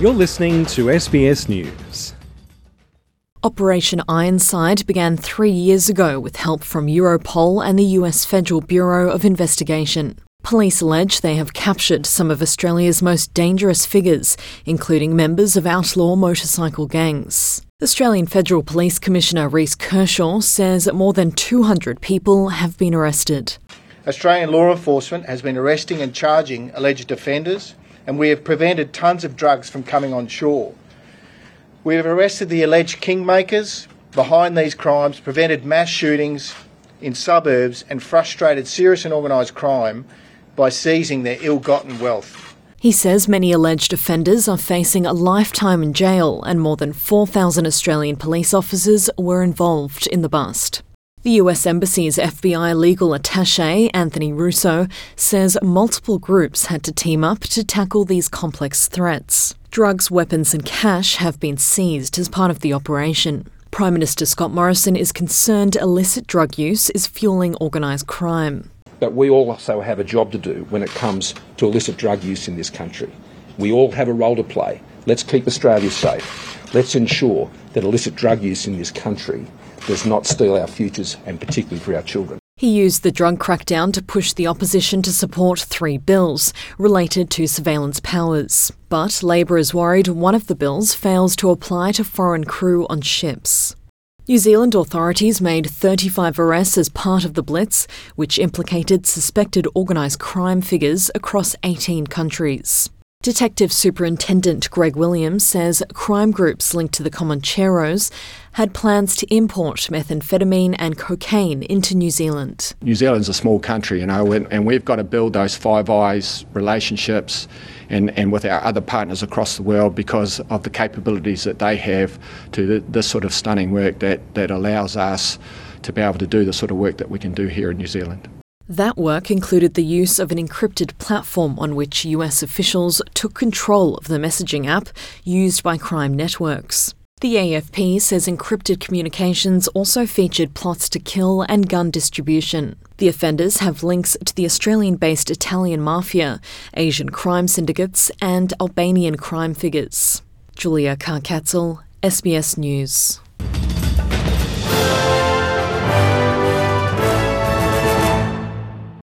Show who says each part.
Speaker 1: You're listening to SBS News.
Speaker 2: Operation Ironside began 3 years ago with help from Europol and the US Federal Bureau of Investigation. Police allege they have captured some of Australia's most dangerous figures, including members of outlaw motorcycle gangs. Australian Federal Police Commissioner Rhys Kershaw says more than 200 people have been arrested.
Speaker 3: Australian law enforcement has been arresting and charging alleged offenders, and we have prevented tons of drugs from coming on shore. We have arrested the alleged kingmakers behind these crimes, prevented mass shootings in suburbs and frustrated serious and organised crime by seizing their ill-gotten wealth.
Speaker 2: He says many alleged offenders are facing a lifetime in jail and more than 4,000 Australian police officers were involved in the bust. The US Embassy's FBI legal attaché, Anthony Russo, says multiple groups had to team up to tackle these complex threats. Drugs, weapons and cash have been seized as part of the operation. Prime Minister Scott Morrison is concerned illicit drug use is fueling organised crime.
Speaker 4: But we also have a job to do when it comes to illicit drug use in this country. We all have a role to play. Let's keep Australia safe. Let's ensure that illicit drug use in this country does not steal our futures, and particularly for our children.
Speaker 2: He used the drug crackdown to push the opposition to support 3 bills related to surveillance powers. But Labor is worried one of the bills fails to apply to foreign crew on ships. New Zealand authorities made 35 arrests as part of the Blitz, which implicated suspected organised crime figures across 18 countries. Detective Superintendent Greg Williams says crime groups linked to the Comancheros had plans to import methamphetamine and cocaine into New Zealand.
Speaker 5: New Zealand's a small country, and we've got to build those Five Eyes relationships and with our other partners across the world because of the capabilities that they have to this sort of stunning work that allows us to be able to do the sort of work that we can do here in New Zealand.
Speaker 2: That work included the use of an encrypted platform on which US officials took control of the messaging app used by crime networks. The AFP says encrypted communications also featured plots to kill and gun distribution. The offenders have links to the Australian-based Italian mafia, Asian crime syndicates and Albanian crime figures. Julia Karkatzel, SBS News.